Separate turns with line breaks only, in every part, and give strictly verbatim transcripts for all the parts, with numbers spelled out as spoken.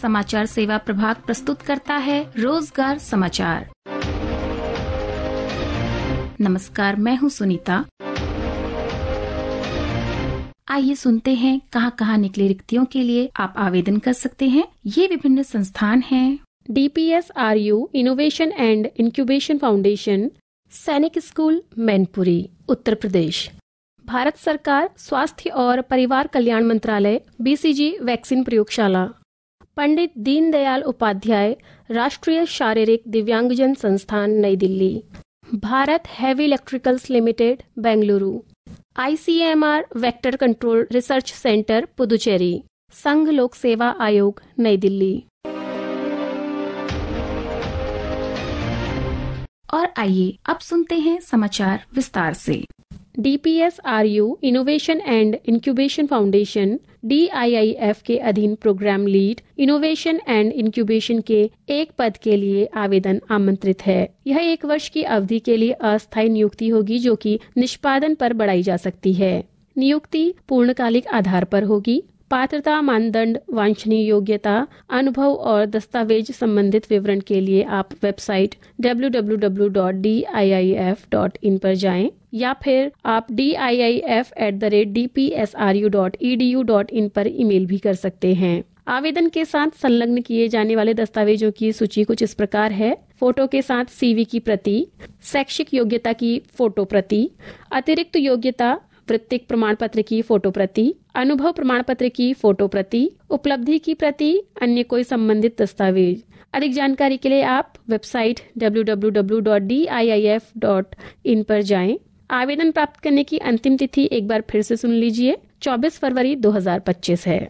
समाचार सेवा प्रभाग प्रस्तुत करता है रोजगार समाचार। नमस्कार, मैं हूं सुनीता। आइए सुनते हैं कहां कहां निकले रिक्तियों के लिए आप आवेदन कर सकते हैं। ये विभिन्न संस्थान हैं:
D P S R U innovation and incubation foundation, Sainik school Mainpuri, Uttar Pradesh. Bharat सरकार स्वास्थ्य और परिवार कल्याण मंत्रालय, बी सी जी वैक्सीन प्रयोगशाला, पंडित दीनदयाल उपाध्याय राष्ट्रीय शारीरिक दिव्यांगजन संस्थान, नई Delhi. Bharat heavy electricals limited, Bengaluru. I C M R vector control research centre, Puducherry. संघ लोक सेवा आयोग, नई दिल्ली।
और आइए अब सुनते हैं समाचार विस्तार से।
D P S R U innovation and incubation foundation D I I F के अधीन programme lead innovation and incubation के एक पद के लिए आवेदन आमंत्रित है। यह एक वर्ष की अवधि के लिए अस्थायी नियुक्ति होगी, जो कि निष्पादन पर बढ़ाई जा सकती है। नियुक्ति पूर्णकालिक आधार पर होगी। पात्रता मानदंड, वांछनीय योग्यता, अनुभव और दस्तावेज संबंधित विवरण के लिए आप website W W W dot D I I F dot in पर जाएं या फिर आप D I I F at the rate D P S R U dot E D U dot in पर ईमेल भी कर सकते हैं। आवेदन के साथ संलग्न किए जाने वाले दस्तावेजों की सूची कुछ इस प्रकार है: फोटो के साथ सी वी की प्रति, शैक्षिक योग्यता की फोटो प्रति, अतिरिक्त योग्यता वृत्तिक प्रमाण पत्र की फोटो प्रति, अनुभव प्रमाण पत्र की फोटो प्रति, उपलब्धि की प्रति, अन्य कोई संबंधित दस्तावेज। अधिक जानकारी के लिए आप website W W W dot D I I F dot in पर जाएं। आवेदन प्राप्त करने की अंतिम तिथि एक बार फिर से सुन लीजिए, चौबीस फरवरी दो हज़ार पच्चीस है।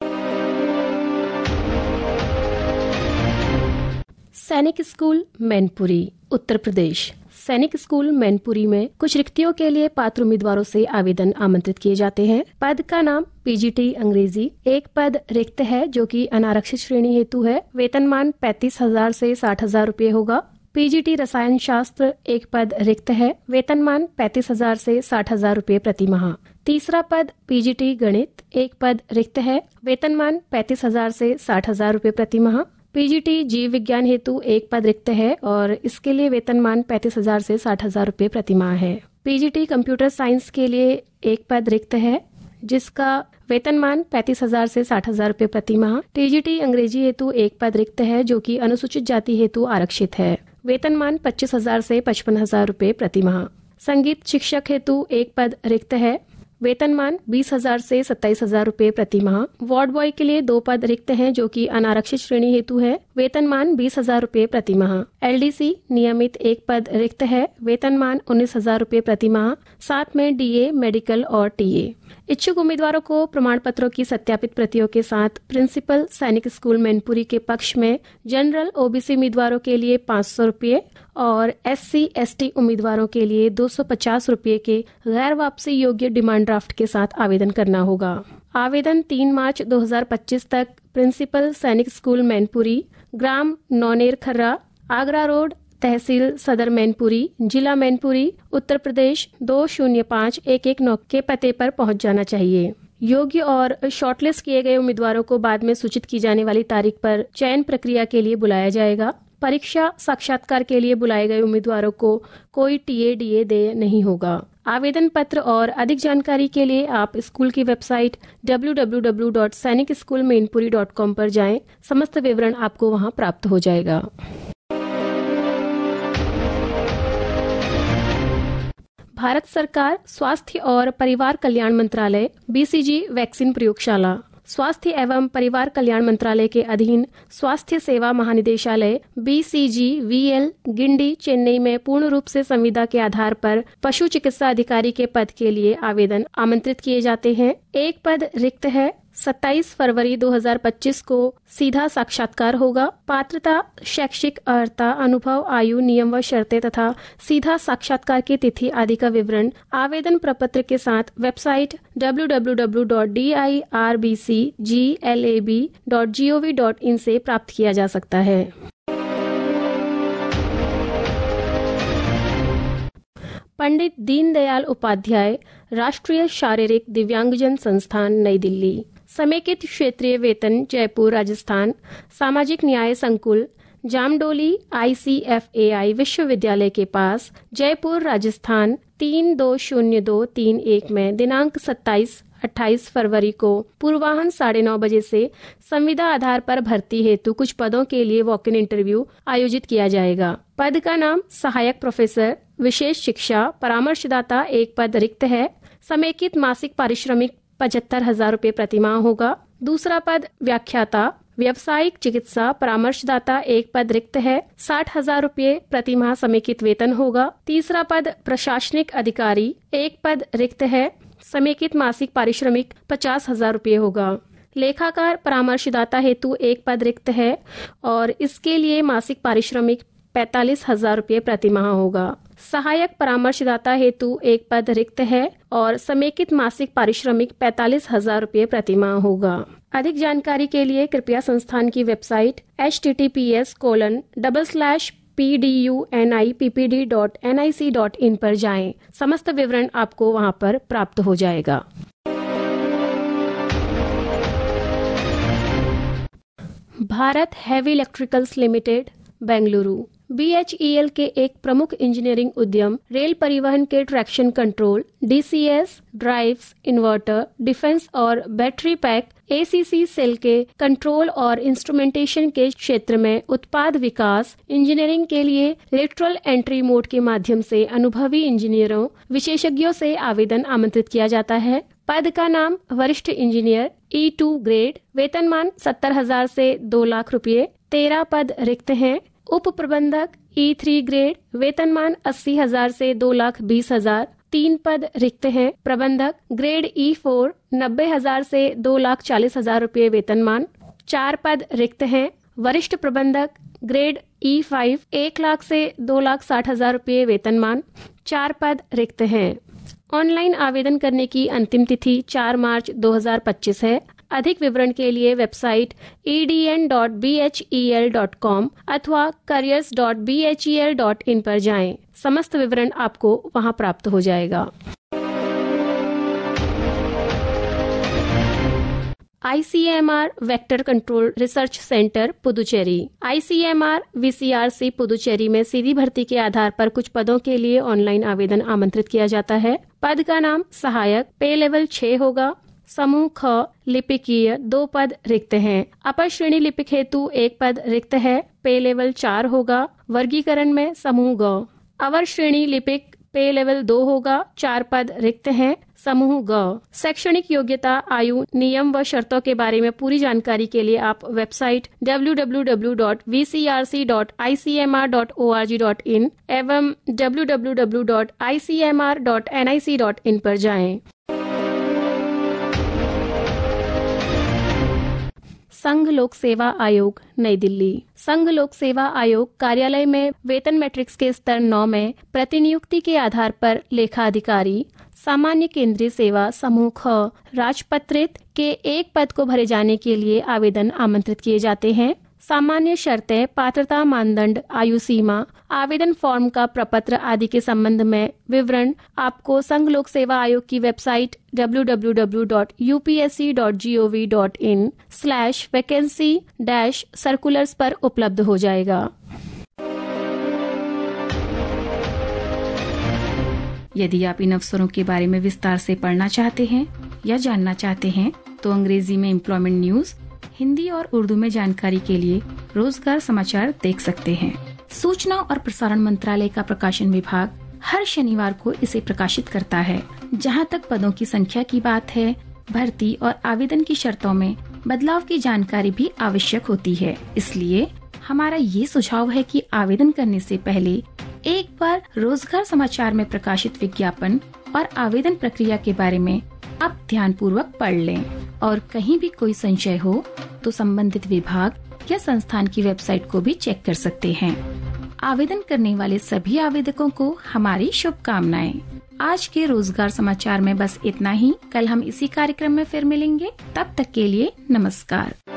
सैनिक स्कूल मैनपुरी, उत्तर प्रदेश। सैनिक स्कूल मैनपुरी में कुछ रिक्तियों के लिए पात्र उम्मीदवारों से आवेदन आमंत्रित किए जाते हैं। पद का नाम पी जी टी अंग्रेजी। एक पद रिक्त है जो कि अनारक्षित श्रेणी हेतु है। वेतनमान पैंतीस हजार से साठ हजार रूपए होगा। पी जी टी रसायन शास्त्र एक पद रिक्त है। वेतनमान पैंतीस हजार से साठ हजार रूपए प्रति माह। तीसरा पद पी जी टी गणित एक पद रिक्त है। वेतनमान पैंतीस हजार से साठ हजार रूपए प्रति माह। पी जी टी जीव विज्ञान हेतु एक पद रिक्त है और इसके लिए वेतनमान पैंतीस हजार से साठ हजार रूपए प्रति माह है। P G T computer science के लिए एक पद रिक्त है जिसका वेतनमान पैंतीस हजार से साठ हजार रूपए प्रति माह। टी जी टी अंग्रेजी हेतु एक पद रिक्त है जो कि अनुसूचित जाति हेतु आरक्षित है। वेतनमान पच्चीस हजार से पचपन हजार रूपए प्रति माह। संगीत शिक्षक हेतु एक पद रिक्त है। वेतनमान बीस हजार से सत्ताईस हजार रूपए प्रति माह। वार्ड बॉय के लिए दो पद रिक्त हैं जो कि अनारक्षित श्रेणी हेतु है। वेतनमान बीस हजार रूपए प्रति माह। एल डी सी नियमित एक पद रिक्त है। वेतनमान उन्नीस हजार रूपए प्रति माह। साथ में डी ए, मेडिकल और टी ए। इच्छुक उम्मीदवारों को प्रमाण पत्रों की सत्यापित प्रतियों के साथ प्रिंसिपल सैनिक स्कूल मैनपुरी के पक्ष में जनरल ओ बी सी उम्मीदवारों के लिए पाँच सौ रूपये और एस सी एस टी उम्मीदवारों के लिए दो सौ पचास रूपये के गैर वापसी योग्य डिमांड ड्राफ्ट के साथ आवेदन करना होगा। आवेदन तीन मार्च दो हज़ार पच्चीस तक प्रिंसिपल सैनिक स्कूल मैनपुरी, ग्राम नौनेर खर्रा, आगरा रोड, तहसील सदर मैनपुरी, जिला मैनपुरी, उत्तर प्रदेश दो शून्य पाँच एक एक नौ के पते पर पहुंच जाना चाहिए। योग्य और शॉर्टलिस्ट किए गए उम्मीदवारों को बाद में सूचित की जाने वाली तारीख पर चयन प्रक्रिया के लिए बुलाया जाएगा। परीक्षा साक्षात्कार के लिए बुलाए गए उम्मीदवारों को कोई टी ए डी ए देय नहीं होगा। आवेदन पत्र और अधिक जानकारी के लिए आप स्कूल की website W W W dot Sainik school Mainpuri dot com पर जाएं। समस्त विवरण आपको वहां प्राप्त हो जाएगा। भारत सरकार स्वास्थ्य और परिवार कल्याण मंत्रालय, बी सी जी वैक्सीन प्रयोगशाला, स्वास्थ्य एवं परिवार कल्याण मंत्रालय के अधीन स्वास्थ्य सेवा महानिदेशालय B C G V L Guindy, Chennai में पूर्ण रूप से संविदा के आधार पर पशु चिकित्सा अधिकारी के पद के लिए आवेदन आमंत्रित किए जाते हैं। एक पद रिक्त है। सत्ताईस फरवरी दो हज़ार पच्चीस को सीधा साक्षात्कार होगा। पात्रता, शैक्षिक अर्हता, अनुभव, आयु, नियम व शर्तें तथा सीधा साक्षात्कार की तिथि आदि का विवरण आवेदन प्रपत्र के साथ website W W W dot D I R B C G L A B dot G O V dot in से प्राप्त किया जा सकता है। पंडित दीनदयाल उपाध्याय राष्ट्रीय शारीरिक दिव्यांगजन संस्थान, नई दिल्ली। समेकित क्षेत्रीय वेतन जयपुर राजस्थान सामाजिक न्याय संकुल जामडोली आई सी एफ ए आई विश्वविद्यालय के पास जयपुर राजस्थान तीन दो शून्य दो तीन एक में दिनांक सत्ताईस अट्ठाईस फरवरी को पूर्वाह्न साढ़े नौ बजे से संविदा आधार पर भर्ती हेतु कुछ पदों के लिए वॉक इन इंटरव्यू आयोजित किया जाएगा। पद का नाम सहायक प्रोफेसर विशेष शिक्षा परामर्शदाता एक पद रिक्त है। समेकित मासिक पारिश्रमिक पचहत्तर हजार रूपए प्रतिमाह होगा। दूसरा पद व्याख्याता व्यावसायिक चिकित्सा परामर्शदाता एक पद रिक्त है। साठ हजार रूपए प्रतिमाह समेकित वेतन होगा। तीसरा पद प्रशासनिक अधिकारी एक पद रिक्त है। समेकित मासिक पारिश्रमिक पचास हजार रूपए होगा। लेखाकार परामर्शदाता हेतु एक पद रिक्त है और इसके लिए मासिक पारिश्रमिक पैतालीस हजार रूपए प्रतिमाह होगा। सहायक परामर्शदाता हेतु एक पद रिक्त है और समेकित मासिक पारिश्रमिक पैतालीस हजार रूपए प्रतिमाह होगा। अधिक जानकारी के लिए कृपया संस्थान की website H T T P S colon double slash P D U N I P P D dot N I C dot in पर जाएं। समस्त विवरण आपको वहां पर प्राप्त हो जाएगा। Bharat heavy electricals limited Bengaluru B H E L के एक प्रमुख इंजीनियरिंग उद्यम रेल परिवहन के traction control, D C S, drives, inverter, defence और battery pack A C C cell के कंट्रोल और इंस्ट्रूमेंटेशन के क्षेत्र में उत्पाद विकास इंजीनियरिंग के लिए लेटरल एंट्री मोड के माध्यम से अनुभवी इंजीनियरों विशेषज्ञों से आवेदन आमंत्रित किया जाता है। पद का नाम वरिष्ठ इंजीनियर ई टू ग्रेड, वेतनमान सत्तर हजार से दो लाख रुपए। तेरह पद रिक्त हैं। उप प्रबंधक ई थ्री ग्रेड, वेतनमान अस्सी हजार से दो लाख बीस हजार। तीन पद रिक्त हैं। प्रबंधक ग्रेड ई फोर, नब्बे हजार से दो लाख चालीस हजार रूपए वेतनमान। चार पद रिक्त हैं। वरिष्ठ प्रबंधक ग्रेड ई फाइव, एक लाख से दो लाख साठ हजार रूपए वेतनमान। चार पद रिक्त हैं। ऑनलाइन आवेदन करने की अंतिम तिथि चार मार्च दो हजार पच्चीस है। अधिक विवरण के लिए website E D N dot B H E L dot com अथवा careers dot B H E L dot in पर जाएं। समस्त विवरण आपको वहां प्राप्त हो जाएगा। I C M R vector control research centre Puducherry I C M R V C R C Puducherry में सीधी भर्ती के आधार पर कुछ पदों के लिए ऑनलाइन आवेदन आमंत्रित किया जाता है। पद का नाम सहायक, पे लेवल छह होगा। समूह ख लिपिकीय दो पद रिक्त हैं। अपर श्रेणी लिपिक हेतु एक पद रिक्त है। पे लेवल चार होगा। वर्गीकरण में समूह ग। अवर श्रेणी लिपिक पे लेवल दो होगा। चार पद रिक्त हैं। समूह ग। शैक्षणिक योग्यता, आयु, नियम व शर्तों के बारे में पूरी जानकारी के लिए आप website W W W dot V C R C dot I C M R dot O R G dot in एवं W W W dot I C M R dot N I C dot in पर जाएं। संघ लोक सेवा आयोग नई दिल्ली संघ लोक सेवा आयोग कार्यालय में वेतन मैट्रिक्स के स्तर नौ में प्रतिनियुक्ति के आधार पर लेखा अधिकारी सामान्य केंद्रीय सेवा समूह ख राजपत्रित के एक पद को भरे जाने के लिए आवेदन आमंत्रित किए जाते हैं। सामान्य शर्तें, पात्रता मानदंड, आयु सीमा, आवेदन फॉर्म का प्रपत्र आदि के संबंध में विवरण आपको संघ लोक सेवा आयोग की website W W W dot U P S C dot G O V dot in slash vacancy dash circulars पर उपलब्ध हो जाएगा।
यदि आप इन अवसरों के बारे में विस्तार से पढ़ना चाहते हैं या जानना चाहते हैं तो अंग्रेजी में एम्प्लॉयमेंट न्यूज, हिंदी और उर्दू में जानकारी के लिए रोजगार समाचार देख सकते हैं। सूचना और प्रसारण मंत्रालय का प्रकाशन विभाग हर शनिवार को इसे प्रकाशित करता है। जहां तक पदों की संख्या की बात है, भर्ती और आवेदन की शर्तों में बदलाव की जानकारी भी आवश्यक होती है। इसलिए हमारा ये सुझाव है कि आवेदन करने से पहले एक बार रोजगार समाचार में प्रकाशित विज्ञापन और आवेदन प्रक्रिया के बारे में आप ध्यान पूर्वक पढ़ लें और कहीं भी कोई संशय हो तो संबंधित विभाग या संस्थान की वेबसाइट को भी चेक कर सकते हैं। आवेदन करने वाले सभी आवेदकों को हमारी शुभकामनाएं। आज के रोजगार समाचार में बस इतना ही। कल हम इसी कार्यक्रम में फिर मिलेंगे। तब तक के लिए नमस्कार।